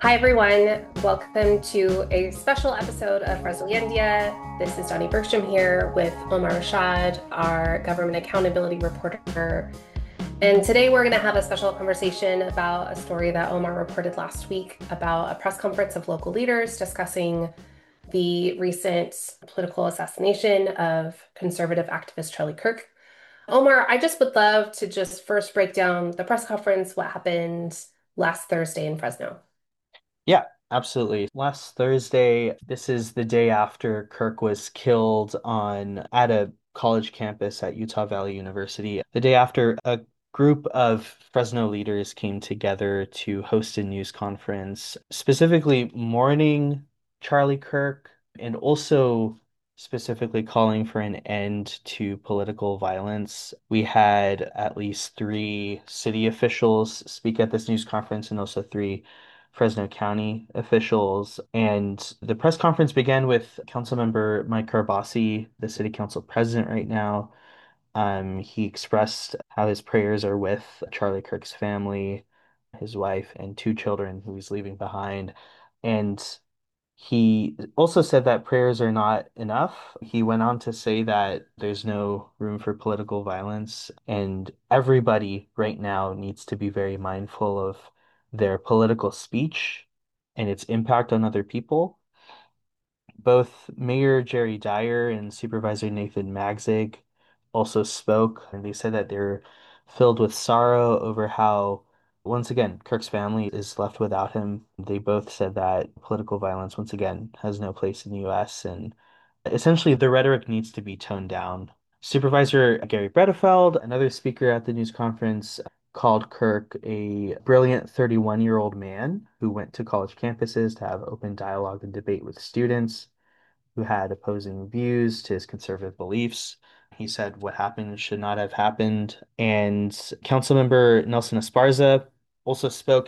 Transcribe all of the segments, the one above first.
Hi, everyone. Welcome to a special episode of Resiliendia. This is Donnie Bergstrom here with Omar Rashad, our government accountability reporter. And today we're going to have a special conversation about a story that Omar reported last week about a press conference of local leaders discussing the recent political assassination of conservative activist Charlie Kirk. Omar, I just would love to just first break down the press conference, what happened last Thursday in Fresno. Yeah, absolutely. Last Thursday, this is the day after Kirk was killed on at a college campus at Utah Valley University. The day after a group of Fresno leaders came together to host a news conference, specifically mourning Charlie Kirk and also specifically calling for an end to political violence. We had at least three city officials speak at this news conference and also three Fresno County officials. And the press conference began with Councilmember Mike Carbasi, the city council president right now. He expressed how his prayers are with Charlie Kirk's family, his wife, and two children who he's leaving behind. And he also said that prayers are not enough. He went on to say that there's no room for political violence, and everybody right now needs to be very mindful of their political speech and its impact on other people. Both Mayor Jerry Dyer and Supervisor Nathan Magzig also spoke, and they said that they're filled with sorrow over how, once again, Kirk's family is left without him. They both said that political violence, once again, has no place in the U.S., and essentially the rhetoric needs to be toned down. Supervisor Gary Bredefeld, another speaker at the news conference, called Kirk a brilliant 31-year-old man who went to college campuses to have open dialogue and debate with students who had opposing views to his conservative beliefs. He said what happened should not have happened. And Councilmember Nelson Esparza also spoke.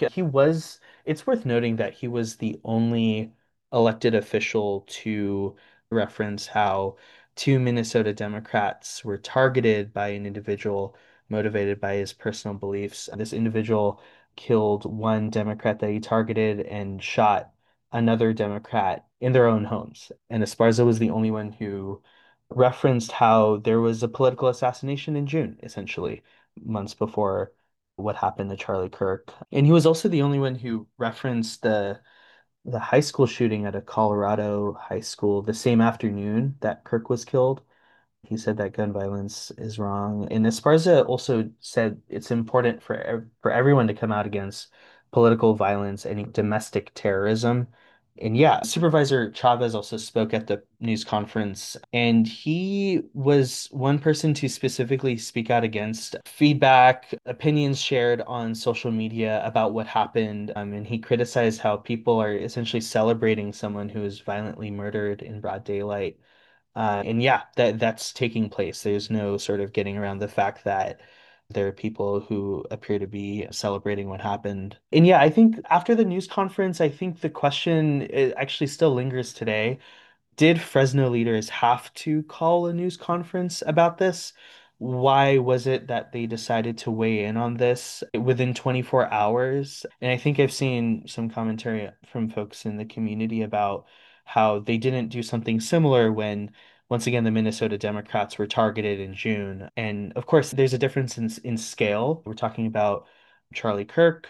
It's worth noting that he was the only elected official to reference how two Minnesota Democrats were targeted by an individual motivated by his personal beliefs. This individual killed one Democrat that he targeted and shot another Democrat in their own homes. And Esparza was the only one who referenced how there was a political assassination in June, essentially, months before what happened to Charlie Kirk. And he was also the only one who referenced the high school shooting at a Colorado high school the same afternoon that Kirk was killed. He said that gun violence is wrong. And Esparza also said it's important for everyone to come out against political violence and domestic terrorism. And yeah, Supervisor Chavez also spoke at the news conference, and he was one person to specifically speak out against feedback, opinions shared on social media about what happened. And he criticized how people are essentially celebrating someone who was violently murdered in broad daylight. And yeah, that's taking place. There's no sort of getting around the fact that there are people who appear to be celebrating what happened. And yeah, I think after the news conference, I think the question actually still lingers today. Did Fresno leaders have to call a news conference about this? Why was it that they decided to weigh in on this within 24 hours? And I think I've seen some commentary from folks in the community about how they didn't do something similar when, once again, the Minnesota Democrats were targeted in June. And of course, there's a difference in scale. We're talking about Charlie Kirk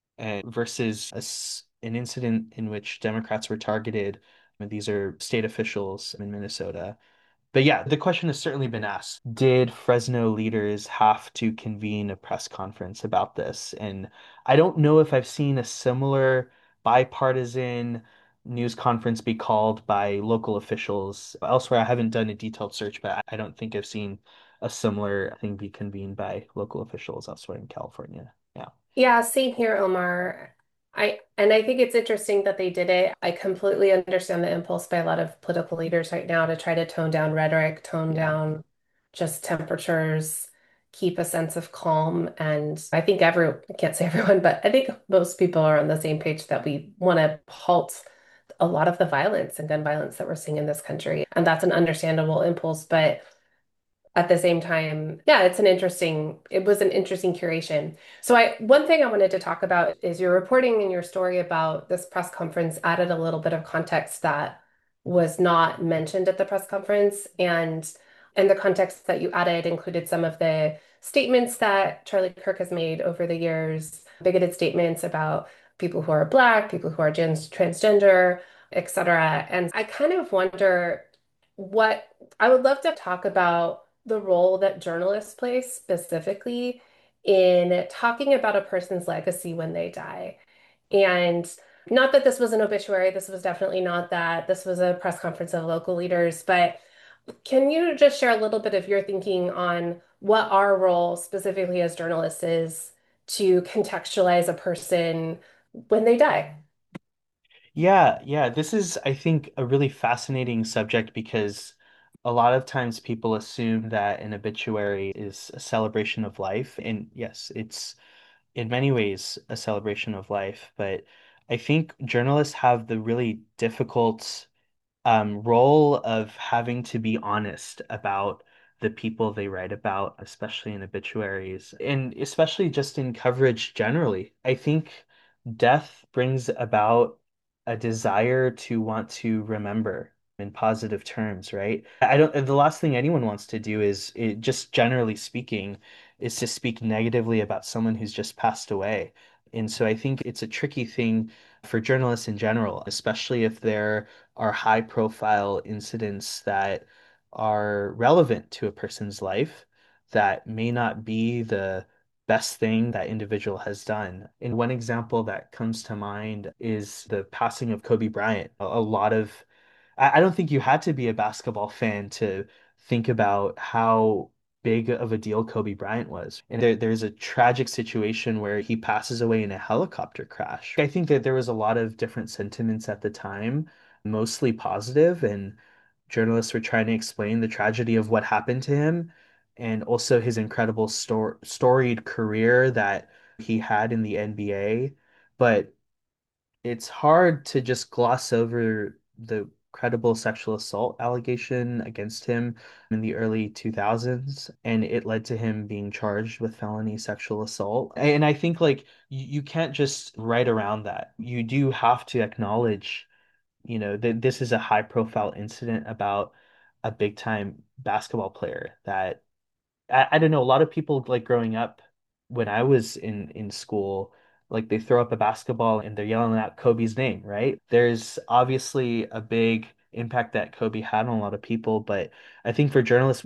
versus an incident in which Democrats were targeted. And these are state officials in Minnesota. But yeah, the question has certainly been asked. Did Fresno leaders have to convene a press conference about this? And I don't know if I've seen a similar bipartisan news conference be called by local officials elsewhere. I haven't done a detailed search, but I don't think I've seen a similar thing be convened by local officials elsewhere in California. Yeah. Yeah, same here, Omar. I think it's interesting that they did it. I completely understand the impulse by a lot of political leaders right now to try to tone down rhetoric, tone Yeah. down just temperatures, keep a sense of calm. And I can't say everyone, but I think most people are on the same page that we want to halt a lot of the violence and gun violence that we're seeing in this country. And that's an understandable impulse. But at the same time, yeah, it was an interesting curation. So one thing I wanted to talk about is your reporting and your story about this press conference added a little bit of context that was not mentioned at the press conference. And the context that you added included some of the statements that Charlie Kirk has made over the years, bigoted statements about people who are Black, people who are transgender, etc. And I kind of wonder what I would love to talk about the role that journalists play specifically in talking about a person's legacy when they die. And not that this was an obituary, this was definitely not that. This was a press conference of local leaders, but can you just share a little bit of your thinking on what our role specifically as journalists is to contextualize a person when they die? Yeah, this is, I think, a really fascinating subject because a lot of times people assume that an obituary is a celebration of life. And yes, it's in many ways a celebration of life, but I think journalists have the really difficult role of having to be honest about the people they write about, especially in obituaries, and especially just in coverage generally. I think death brings about a desire to want to remember in positive terms, right? I don't, the last thing anyone wants to do just generally speaking, is to speak negatively about someone who's just passed away. And so I think it's a tricky thing for journalists in general, especially if they're are high profile incidents that are relevant to a person's life that may not be the best thing that individual has done. And one example that comes to mind is the passing of Kobe Bryant. A lot of I don't think you had to be a basketball fan to think about how big of a deal Kobe Bryant was. And there's a tragic situation where he passes away in a helicopter crash. I think that there was a lot of different sentiments at the time, mostly positive, and journalists were trying to explain the tragedy of what happened to him and also his incredible storied career that he had in the NBA. But it's hard to just gloss over the credible sexual assault allegation against him in the early 2000s, and it led to him being charged with felony sexual assault. And I think like you can't just write around that. You do have to acknowledge, that this is a high profile incident about a big time basketball player that I don't know. A lot of people like growing up when I was in school, like they throw up a basketball and they're yelling out Kobe's name, right? There's obviously a big impact that Kobe had on a lot of people, but I think for journalists,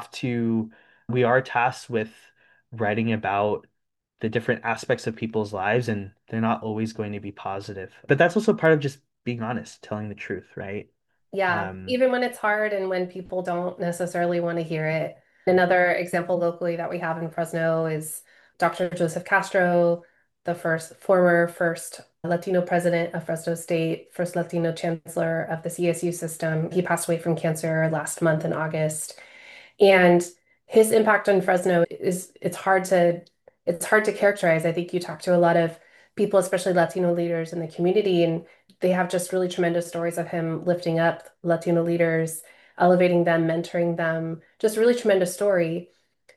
we are tasked with writing about the different aspects of people's lives, and they're not always going to be positive. But that's also part of just being honest, telling the truth, right? Yeah, Um, even when it's hard and when people don't necessarily want to hear it. Another example locally that we have in Fresno is Dr. Joseph Castro, the former first Latino president of Fresno State, first Latino chancellor of the CSU system. He passed away from cancer last month in August. And his impact on Fresno is it's hard to characterize. I think you talk to a lot of people, especially Latino leaders in the community, and they have just really tremendous stories of him lifting up Latino leaders, elevating them, mentoring them, just really tremendous story.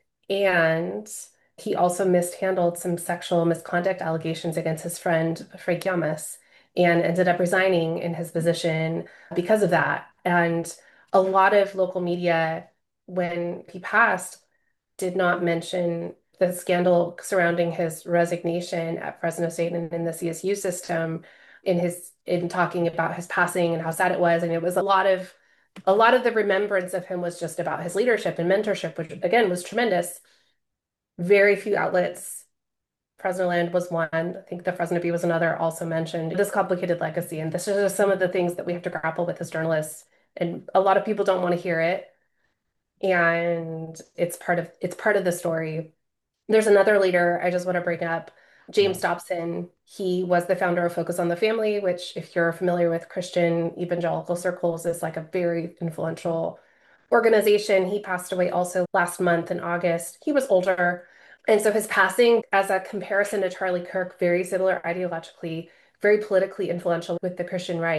And he also mishandled some sexual misconduct allegations against his friend Frank Yamas and ended up resigning in his position because of that. And a lot of local media, when he passed, did not mention the scandal surrounding his resignation at Fresno State and in the CSU system in talking about his passing and how sad it was. And it was a lot of the remembrance of him was just about his leadership and mentorship, which again was tremendous. Very few outlets. Fresno Land was one. I think the Fresno Bee was another, also mentioned this complicated legacy. And this is just some of the things that we have to grapple with as journalists. And a lot of people don't want to hear it. And it's part of the story. There's another leader I just want to bring up, yeah. James Dobson. He was the founder of Focus on the Family, which, if you're familiar with Christian evangelical circles, is like a very influential organization. He passed away also last month in August. He was older. And so his passing, as a comparison to Charlie Kirk, very similar ideologically, very politically influential with the Christian right.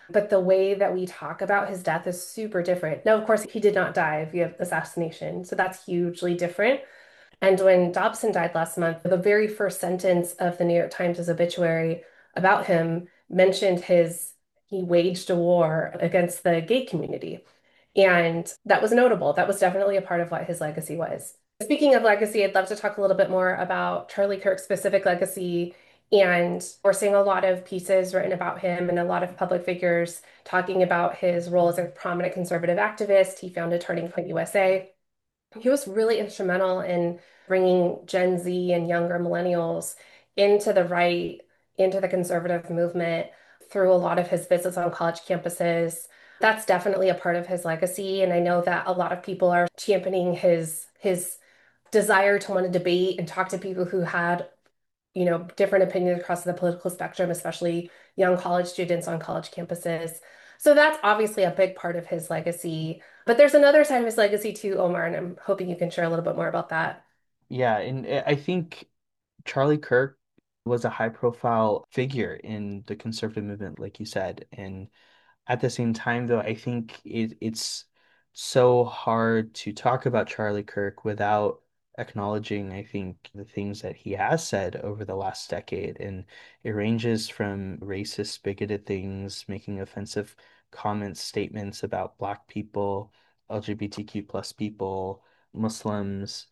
But the way that we talk about his death is super different. Now, of course, he did not die via assassination, so that's hugely different. And when Dobson died last month, the very first sentence of the New York Times' obituary about him mentioned he waged a war against the gay community. And that was notable. That was definitely a part of what his legacy was. Speaking of legacy, I'd love to talk a little bit more about Charlie Kirk's specific legacy. And we're seeing a lot of pieces written about him and a lot of public figures talking about his role as a prominent conservative activist. He founded Turning Point USA. He was really instrumental in bringing Gen Z and younger millennials into the right, into the conservative movement through a lot of his visits on college campuses. That's definitely a part of his legacy. And I know that a lot of people are championing his desire to want to debate and talk to people who had, different opinions across the political spectrum, especially young college students on college campuses. So that's obviously a big part of his legacy. But there's another side of his legacy too, Omar, and I'm hoping you can share a little bit more about that. Yeah, and I think Charlie Kirk was a high profile figure in the conservative movement, like you said. And at the same time, though, I think it's so hard to talk about Charlie Kirk without acknowledging, I think, the things that he has said over the last decade. And it ranges from racist, bigoted things, making offensive comments, statements about Black people, LGBTQ plus people, Muslims.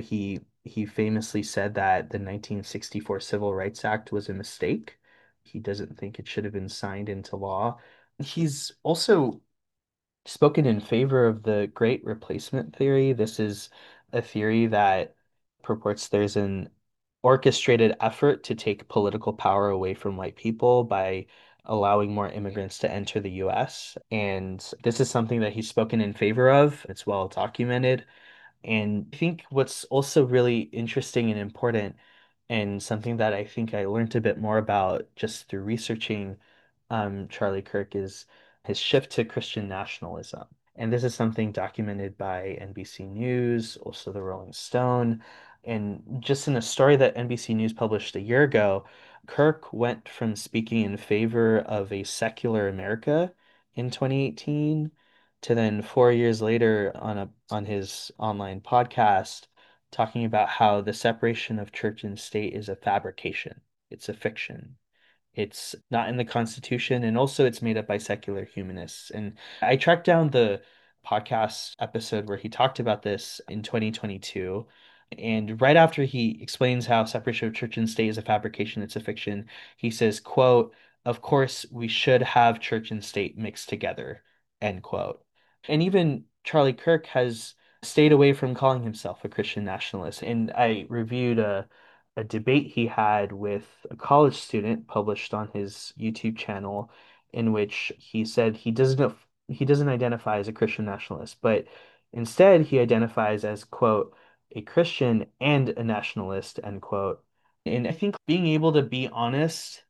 He famously said that the 1964 Civil Rights Act was a mistake. He doesn't think it should have been signed into law. He's also spoken in favor of the Great Replacement theory. This is a theory that purports there's an orchestrated effort to take political power away from white people by allowing more immigrants to enter the US. And this is something that he's spoken in favor of. It's well documented. And I think what's also really interesting and important, and something that I think I learned a bit more about just through researching Charlie Kirk, is his shift to Christian nationalism. And this is something documented by NBC News, also the Rolling Stone. And just in a story that NBC News published a year ago, Kirk went from speaking in favor of a secular America in 2018 to then 4 years later on his online podcast talking about how the separation of church and state is a fabrication. It's a fiction. It's not in the Constitution, and also it's made up by secular humanists. And I tracked down the podcast episode where he talked about this in 2022. And right after he explains how separation of church and state is a fabrication, it's a fiction, he says, quote, "Of course, we should have church and state mixed together," end quote. And even Charlie Kirk has stayed away from calling himself a Christian nationalist. And I reviewed a debate he had with a college student published on his YouTube channel in which he said he doesn't identify as a Christian nationalist, but instead he identifies as, quote, "a Christian and a nationalist," end quote. And I think being able to be honest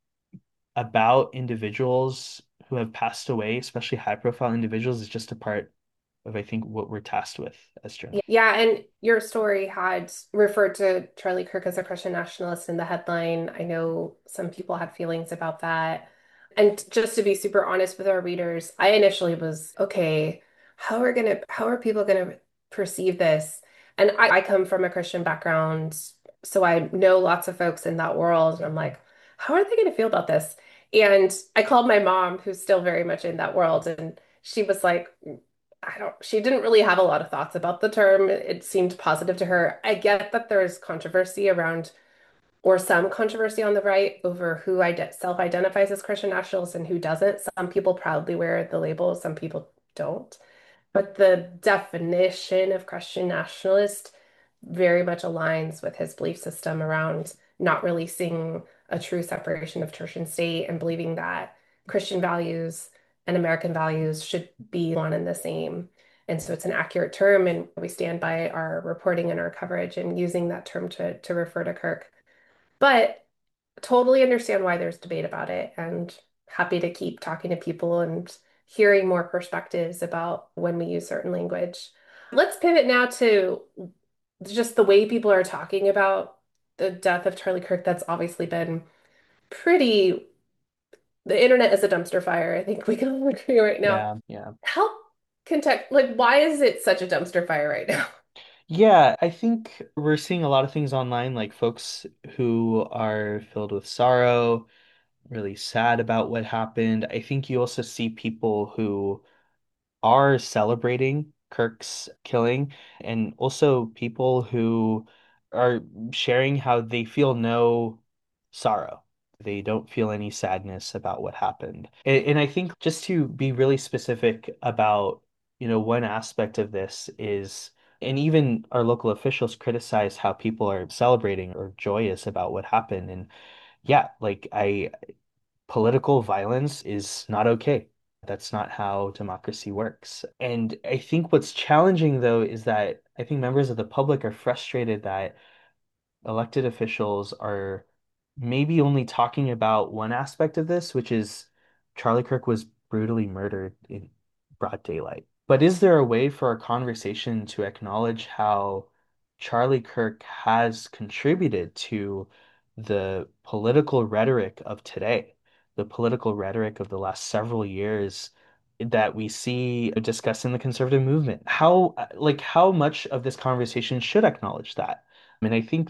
about individuals who have passed away, especially high profile individuals, is just a part of, I think, what we're tasked with as journalists. Yeah, and your story had referred to Charlie Kirk as a Christian nationalist in the headline. I know some people had feelings about that. And just to be super honest with our readers, I initially was, okay, how are people gonna perceive this? And I come from a Christian background, so I know lots of folks in that world, and I'm like, how are they gonna feel about this? And I called my mom, who's still very much in that world, and she was like, she didn't really have a lot of thoughts about the term. It seemed positive to her. I get that there's controversy around, or some controversy on the right over who self-identifies as Christian nationalists and who doesn't. Some people proudly wear the label, some people don't. But the definition of Christian nationalist very much aligns with his belief system around not releasing a true separation of church and state and believing that Christian values and American values should be one and the same. And so it's an accurate term, and we stand by our reporting and our coverage and using that term to refer to Kirk. But totally understand why there's debate about it, and happy to keep talking to people and hearing more perspectives about when we use certain language. Let's pivot now to just the way people are talking about the death of Charlie Kirk. That's obviously been pretty The internet is a dumpster fire. I think we can all agree right now. Yeah, yeah. Help like, why is it such a dumpster fire right now? Yeah, I think we're seeing a lot of things online, like folks who are filled with sorrow, really sad about what happened. I think you also see people who are celebrating Kirk's killing, and also people who are sharing how they feel no sorrow. They don't feel any sadness about what happened. And I think just to be really specific about, one aspect of this is, and even our local officials criticize how people are celebrating or joyous about what happened. And yeah, like political violence is not okay. That's not how democracy works. And I think what's challenging, though, is that I think members of the public are frustrated that elected officials are maybe only talking about one aspect of this, which is Charlie Kirk was brutally murdered in broad daylight. But is there a way for a conversation to acknowledge how Charlie Kirk has contributed to the political rhetoric of today, the political rhetoric of the last several years that we see discussed in the conservative movement? How much of this conversation should acknowledge that? I mean, I think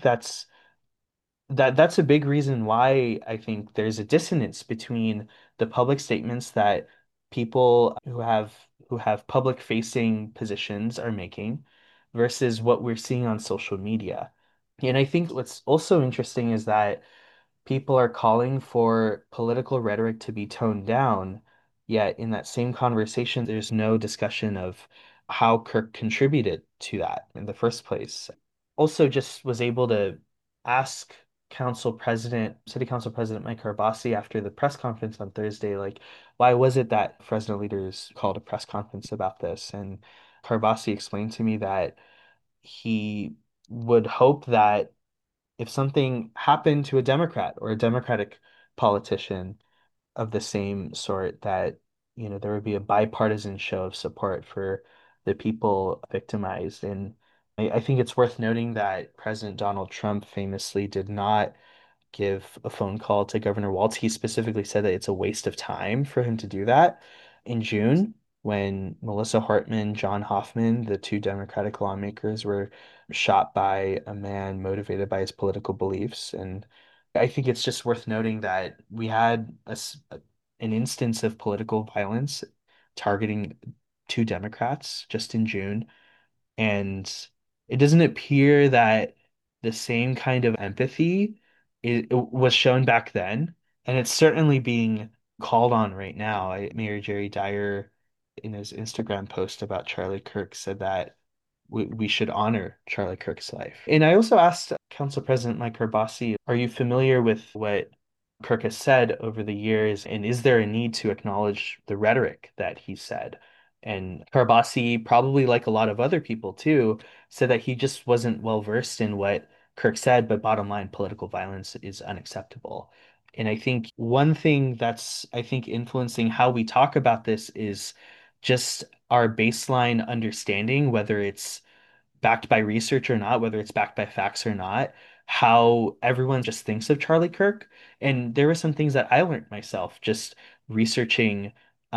that's a big reason why I think there's a dissonance between the public statements that people who have public facing positions are making versus what we're seeing on social media. And I think what's also interesting is that people are calling for political rhetoric to be toned down, yet in that same conversation, there's no discussion of how Kirk contributed to that in the first place. Also, just was able to ask City Council President Mike Carbassi after the press conference on Thursday, like, why was it that Fresno leaders called a press conference about this? And Carbassi explained to me that he would hope that if something happened to a Democrat or a Democratic politician of the same sort, that, there would be a bipartisan show of support for the people victimized. And I think it's worth noting that President Donald Trump famously did not give a phone call to Governor Walz. He specifically said that it's a waste of time for him to do that in June when Melissa Hartman, John Hoffman, the two Democratic lawmakers, were shot by a man motivated by his political beliefs. And I think it's just worth noting that we had an instance of political violence targeting two Democrats just in June. And it doesn't appear that the same kind of empathy it was shown back then. And it's certainly being called on right now. Mayor Jerry Dyer, in his Instagram post about Charlie Kirk, said that we should honor Charlie Kirk's life. And I also asked Council President Mike Herbasi, are you familiar with what Kirk has said over the years? And is there a need to acknowledge the rhetoric that he said? And Karbasi, probably like a lot of other people too, said that he just wasn't well versed in what Kirk said, but bottom line, political violence is unacceptable. And I think one thing that's, I think, influencing how we talk about this is just our baseline understanding, whether it's backed by research or not, whether it's backed by facts or not, how everyone just thinks of Charlie Kirk. And there were some things that I learned myself just researching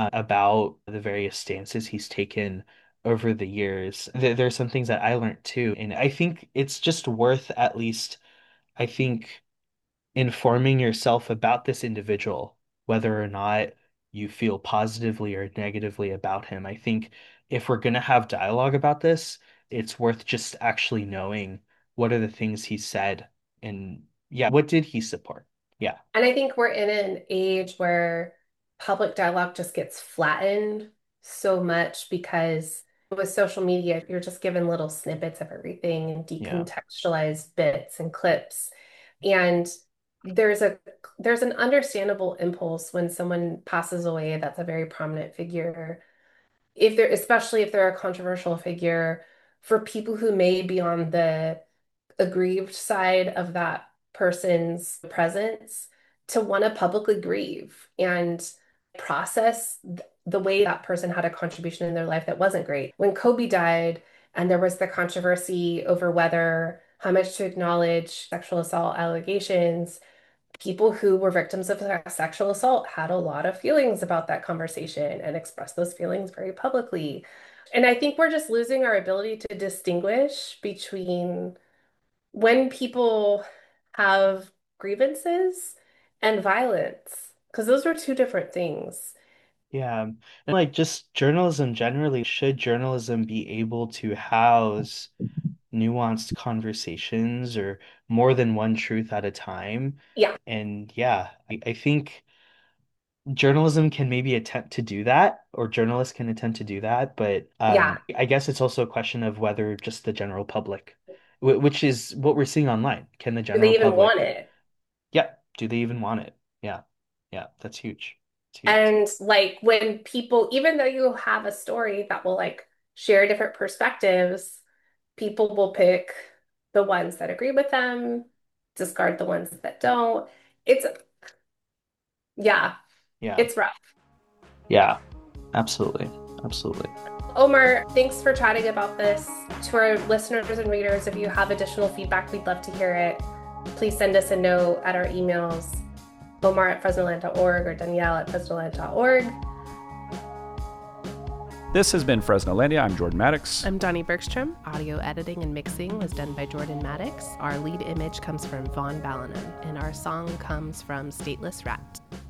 about the various stances he's taken over the years. There are some things that I learned too. And I think it's just worth at least, I think, informing yourself about this individual, whether or not you feel positively or negatively about him. I think if we're going to have dialogue about this, it's worth just actually knowing what are the things he said and yeah, what did he support? Yeah, And I think we're in an age where public dialogue just gets flattened so much because with social media, you're just given little snippets of everything and yeah, decontextualized bits and clips. And there's a there's an understandable impulse when someone passes away that's a very prominent figure, if they're especially if they're a controversial figure, for people who may be on the aggrieved side of that person's presence to want to publicly grieve and process the way that person had a contribution in their life that wasn't great. When Kobe died, and there was the controversy over whether how much to acknowledge sexual assault allegations, people who were victims of sexual assault had a lot of feelings about that conversation and expressed those feelings very publicly. And I think we're just losing our ability to distinguish between when people have grievances and violence, because those are two different things. Yeah. And like just journalism generally, should journalism be able to house nuanced conversations or more than one truth at a time? Yeah, And yeah, I think journalism can maybe attempt to do that, or journalists can attempt to do that, but yeah. I guess it's also a question of whether just the general public, which is what we're seeing online. Can the Do they general even want public, it? yeah, do they even want it? Yeah, yeah, that's huge. It's huge. And like when people, even though you have a story that will like share different perspectives, people will pick the ones that agree with them, discard the ones that don't. It's, yeah, Yeah, it's rough. yeah, absolutely, absolutely. Omar, thanks for chatting about this. To our listeners and readers, if you have additional feedback, we'd love to hear it. Please send us a note at our emails, omar@fresnoland.org or danielle@fresnoland.org. This has been Fresnolandia. I'm Jordan Maddox. I'm Donnie Bergstrom. Audio editing and mixing was done by Jordan Maddox. Our lead image comes from Vaughn Ballinham, and our song comes from Stateless Rat.